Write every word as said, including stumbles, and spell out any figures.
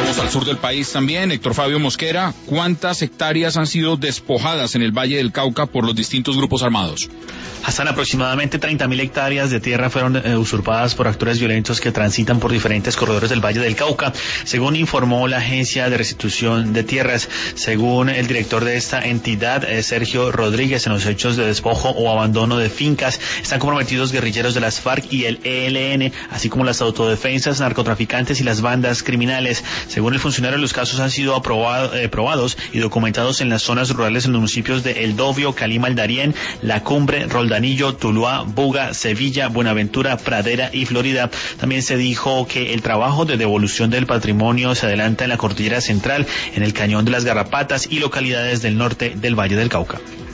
Vamos al sur del país también. Héctor Fabio Mosquera, ¿cuántas hectáreas han sido despojadas en el Valle del Cauca por los distintos grupos armados? Hasta aproximadamente treinta mil hectáreas de tierra fueron eh, usurpadas por actores violentos que transitan por diferentes corredores del Valle del Cauca, según informó la Agencia de Restitución de Tierras. Según el director de esta entidad, eh, Sergio Rodríguez, en los hechos de despojo o abandono de fincas están comprometidos guerrilleros de las FARC y el E L N, así como las autodefensas, narcotraficantes y las bandas criminales. Según el funcionario, los casos han sido aprobado, eh, probados y documentados en las zonas rurales en los municipios de El Dovio, Calima, El Darién, La Cumbre, Roldanillo, Tuluá, Buga, Sevilla, Buenaventura, Pradera y Florida. También se dijo que el trabajo de devolución del patrimonio se adelanta en la Cordillera Central, en el Cañón de las Garrapatas y localidades del norte del Valle del Cauca.